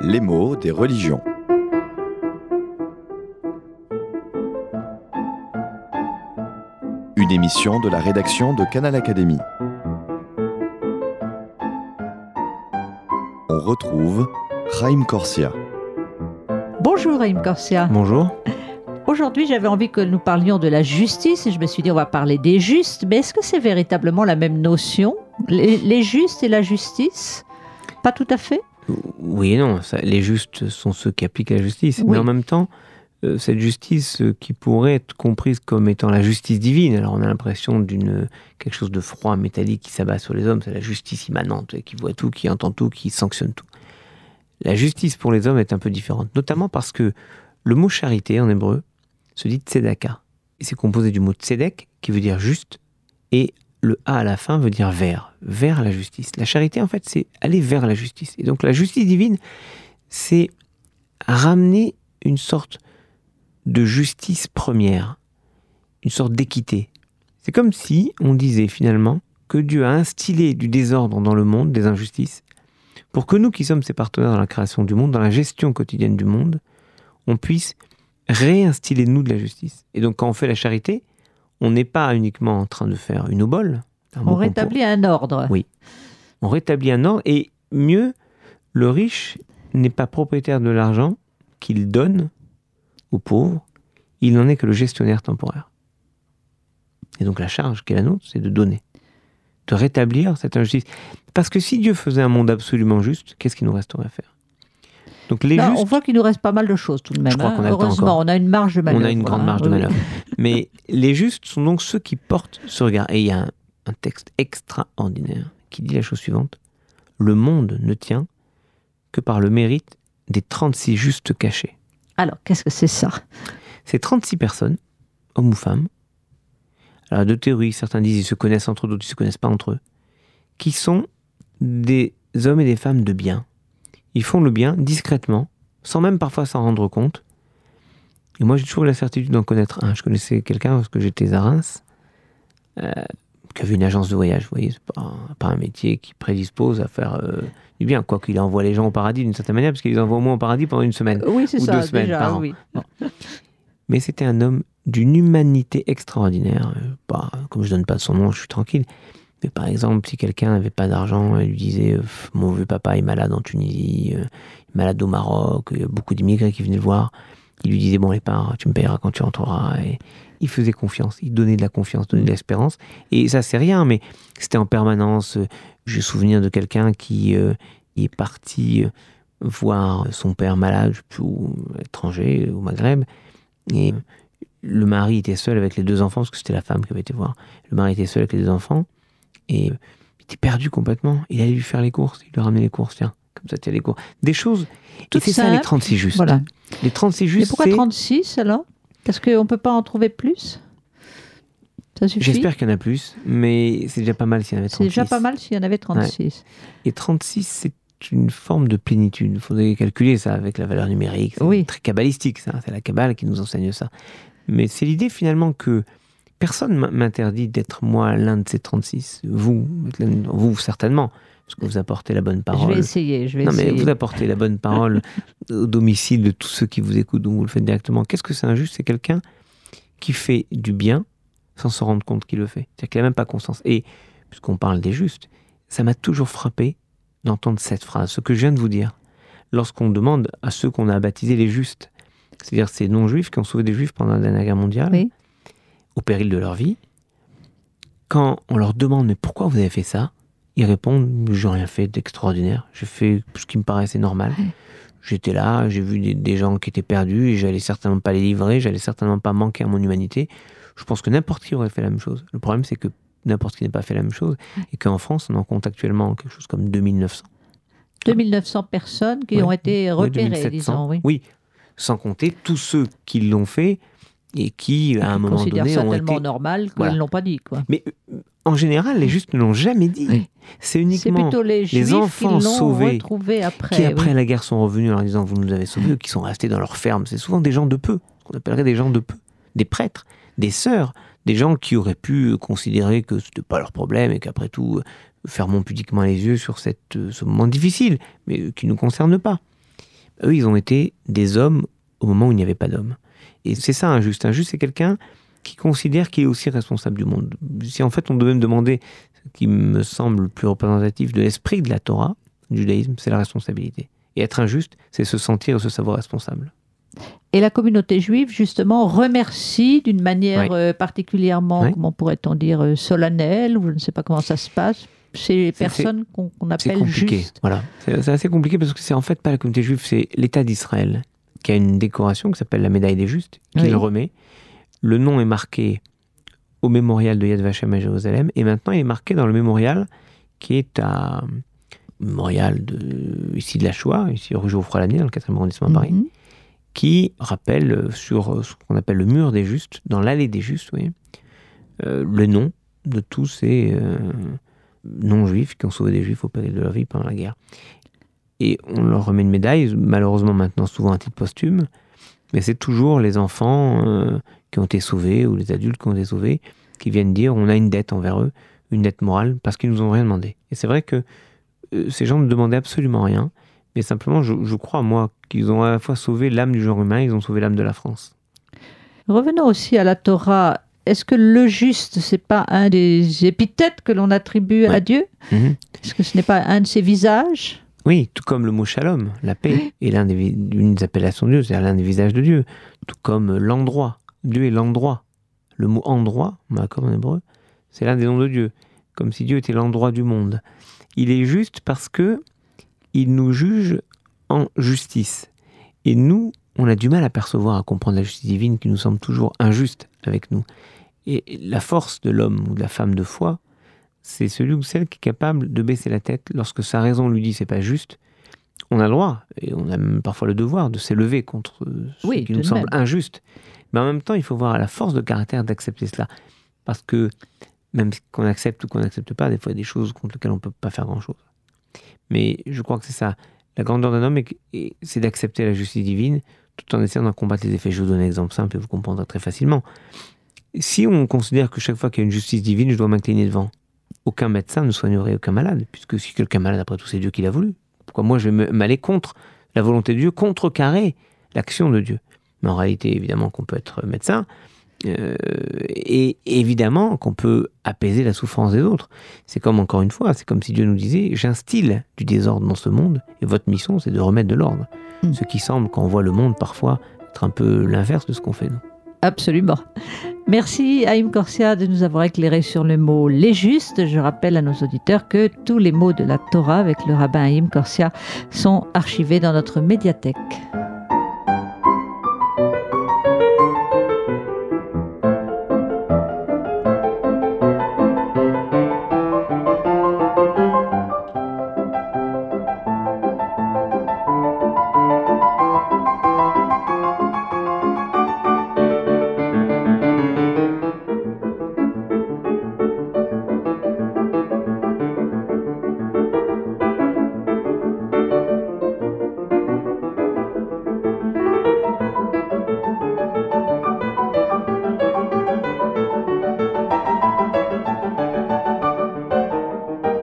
Les mots des religions. Une émission de la rédaction de Canal Académie. On retrouve Chaim Corsia. Bonjour Chaim Corsia. Bonjour. Aujourd'hui, j'avais envie que nous parlions de la justice et je me suis dit on va parler des justes, mais est-ce que c'est véritablement la même notion, les justes et la justice? Pas tout à fait. Oui et non, les justes sont ceux qui appliquent la justice, Oui. mais en même temps, cette justice qui pourrait être comprise comme étant la justice divine, alors on a l'impression d'une quelque chose de froid, métallique qui s'abat sur les hommes, c'est la justice immanente, qui voit tout, qui entend tout, qui sanctionne tout. La justice pour les hommes est un peu différente, notamment parce que le mot charité en hébreu se dit tzedaka. Et c'est composé du mot tzedek, qui veut dire juste, et le A à la fin veut dire vers la justice. La charité, en fait, c'est aller vers la justice. Et donc la justice divine, c'est ramener une sorte de justice première, une sorte d'équité. C'est comme si on disait finalement que Dieu a instillé du désordre dans le monde, des injustices, pour que nous qui sommes ses partenaires dans la création du monde, dans la gestion quotidienne du monde, on puisse réinstiller nous de la justice. Et donc quand on fait la charité, on n'est pas uniquement en train de faire une obole. On rétablit un ordre. Oui. On rétablit un ordre et mieux, le riche n'est pas propriétaire de l'argent qu'il donne aux pauvres, il n'en est que le gestionnaire temporaire. Et donc la charge qui est la nôtre, c'est de donner, de rétablir cette injustice. Parce que si Dieu faisait un monde absolument juste, qu'est-ce qu'il nous resterait à faire? Donc les Là, justes, on voit qu'il nous reste pas mal de choses tout de même. Je crois qu'on a le temps Heureusement, encore. on a une marge de manœuvre. on a une grande marge de Oui. manœuvre. Mais les justes sont donc ceux qui portent ce regard. Et il y a un texte extraordinaire qui dit la chose suivante. Le monde ne tient que par le mérite des 36 justes cachés. Alors, qu'est-ce que c'est ça? C'est 36 personnes, hommes ou femmes. Alors, de théorie, certains disent ils se connaissent entre eux, d'autres ils ne se connaissent pas entre eux. Qui sont des hommes et des femmes de bien. Ils font le bien discrètement, sans même parfois s'en rendre compte. Et moi, j'ai toujours la certitude d'en connaître un. Je connaissais quelqu'un parce que j'étais à Reims, qui avait une agence de voyage. Vous voyez, c'est pas un métier qui prédispose à faire du bien. Quoique il envoie les gens au paradis d'une certaine manière, parce qu'il les envoie au moins au paradis pendant une semaine. Oui, c'est ou ça, 2 semaines déjà, par an. oui. Mais c'était un homme d'une humanité extraordinaire. Comme je donne pas de son nom, je suis tranquille. Mais par exemple, si quelqu'un n'avait pas d'argent, il lui disait mon vieux papa est malade en Tunisie, il est malade au Maroc, il y a beaucoup d'immigrés qui venaient le voir. Il lui disait bon les parts, tu me payeras quand tu rentreras. Et il faisait confiance, il donnait de la confiance, donnait de l'espérance. Et ça c'est rien, mais c'était en permanence. J'ai souvenir de quelqu'un qui est parti voir son père malade, ou étranger, au Maghreb, et le mari était seul avec les 2 enfants, parce que c'était la femme qui avait été voir. Le mari était seul avec les 2 enfants, et il était perdu complètement. Il allait lui faire les courses, il lui ramenait les courses, tiens, comme ça, tiens les courses. Des choses, Tout et c'est ça simple. les 36 justes. Voilà. Les 36 Et justes, pourquoi c'est... 36 alors? Parce qu'on ne peut pas en trouver plus? Ça suffit? J'espère qu'il y en a plus, mais c'est déjà pas mal s'il y en avait 36. C'est déjà pas mal s'il y en avait 36. Et 36, c'est une forme de plénitude. Il faudrait calculer ça avec la valeur numérique. C'est Oui. très kabbalistique, ça. C'est la Kabbale qui nous enseigne ça. Mais c'est l'idée finalement que personne m'interdit d'être moi l'un de ces 36. Vous certainement, parce que vous apportez la bonne parole. Je vais essayer. Non, mais vous apportez la bonne parole au domicile de tous ceux qui vous écoutent, donc vous le faites directement. Qu'est-ce que c'est un juste? C'est quelqu'un qui fait du bien sans se rendre compte qu'il le fait. C'est-à-dire qu'il n'a même pas conscience. Et puisqu'on parle des justes, ça m'a toujours frappé d'entendre cette phrase, ce que je viens de vous dire. Lorsqu'on demande à ceux qu'on a baptisés les justes, c'est-à-dire ces non-juifs qui ont sauvé des juifs pendant la dernière guerre mondiale, Oui. au péril de leur vie, quand on leur demande mais pourquoi vous avez fait ça, ils répondent j'ai rien fait d'extraordinaire, j'ai fait ce qui me paraissait normal. J'étais là, j'ai vu des gens qui étaient perdus et j'allais certainement pas les livrer, j'allais certainement pas manquer à mon humanité. Je pense que n'importe qui aurait fait la même chose. Le problème c'est que n'importe qui n'a pas fait la même chose et qu'en France on en compte actuellement quelque chose comme 2900. 2900 personnes qui Ouais. ont été repérées, 2700. disons. Oui. Oui, sans compter tous ceux qui l'ont fait et qui, à un moment considèrent donné, ça ont tellement été... normal qu'ils Voilà. ne l'ont pas dit, quoi. Mais en général, les justes ne l'ont jamais dit. Oui. C'est C'est uniquement plutôt les Juifs enfants qui l'ont sauvés retrouvé après. qui, après oui. la guerre, sont revenus en leur disant « vous nous avez sauvés », ou qui sont restés dans leur ferme. C'est souvent des gens de peu, ce qu'on appellerait des gens de peu. Des prêtres, des sœurs, des gens qui auraient pu considérer que ce n'était pas leur problème et qu'après tout, fermons pudiquement les yeux sur ce moment difficile, mais qui ne nous concerne pas. eux, ils ont été des hommes au moment où il n'y avait pas d'hommes. Et c'est ça un juste. Un juste, c'est quelqu'un qui considère qu'il est aussi responsable du monde. Si en fait on devait me demander ce qui me semble le plus représentatif de l'esprit de la Torah, du judaïsme, c'est la responsabilité. Et être injuste, c'est se sentir et se savoir responsable. Et la communauté juive, justement, remercie d'une manière particulièrement, comment pourrait-on dire, solennelle, ou je ne sais pas comment ça se passe, ces personnes qu'on appelle justes. Voilà. C'est assez compliqué parce que c'est en fait pas la communauté juive, c'est l'État d'Israël qui a une décoration qui s'appelle la médaille des justes, qu'il remet. Le nom est marqué au mémorial de Yad Vashem à Jérusalem, et maintenant il est marqué dans le mémorial qui est à mémorial ici de la Shoah, ici rue Geoffroy-Lamier, dans le 4e arrondissement à Paris, qui rappelle sur ce qu'on appelle le mur des justes, dans l'allée des justes, le nom de tous ces non-juifs qui ont sauvé des juifs au péril de leur vie pendant la guerre. Et on leur remet une médaille, malheureusement maintenant souvent un titre posthume, mais c'est toujours les enfants qui ont été sauvés, ou les adultes qui ont été sauvés, qui viennent dire on a une dette envers eux, une dette morale, parce qu'ils nous ont rien demandé. Et c'est vrai que ces gens ne demandaient absolument rien, mais simplement, je crois, moi, qu'ils ont à la fois sauvé l'âme du genre humain, ils ont sauvé l'âme de la France. Revenons aussi à la Torah. Est-ce que le juste, c'est pas un des épithètes que l'on attribue à Dieu ? Est-ce que ce n'est pas un de ses visages ? Oui, tout comme le mot shalom, la paix, est l'une des appellations de Dieu, c'est-à-dire l'un des visages de Dieu. Tout comme l'endroit. Dieu est l'endroit. Le mot endroit, comme en hébreu, c'est l'un des noms de Dieu. Comme si Dieu était l'endroit du monde. Il est juste parce que il nous juge en justice. Et nous, on a du mal à percevoir, à comprendre la justice divine qui nous semble toujours injuste avec nous. Et la force de l'homme ou de la femme de foi, c'est celui ou celle qui est capable de baisser la tête lorsque sa raison lui dit c'est pas juste. On a le droit, et on a même parfois le devoir de s'élever contre ce qui nous semble injuste. Mais en même temps, il faut voir la force de caractère d'accepter cela. Parce que même qu'on accepte ou qu'on n'accepte pas, des fois il y a des choses contre lesquelles on ne peut pas faire grand-chose. Mais je crois que c'est ça. La grandeur d'un homme, c'est d'accepter la justice divine tout en essayant d'en combattre les effets. Je vous donne un exemple simple et vous comprendrez très facilement. Si on considère que chaque fois qu'il y a une justice divine, je dois m'incliner devant, aucun médecin ne soignerait aucun malade, puisque si quelqu'un est malade, après tout, c'est Dieu qui l'a voulu. Pourquoi moi je vais m'aller contre la volonté de Dieu, contrecarrer l'action de Dieu? Mais en réalité, évidemment qu'on peut être médecin, et évidemment qu'on peut apaiser la souffrance des autres. C'est comme, encore une fois, c'est comme si Dieu nous disait « J'instille du désordre dans ce monde, et votre mission, c'est de remettre de l'ordre. » Ce qui semble, quand on voit le monde, parfois, être un peu l'inverse de ce qu'on fait, nous. Absolument. Merci Haïm Korsia de nous avoir éclairé sur le mot « les justes ». Je rappelle à nos auditeurs que tous les mots de la Torah avec le rabbin Haïm Korsia sont archivés dans notre médiathèque.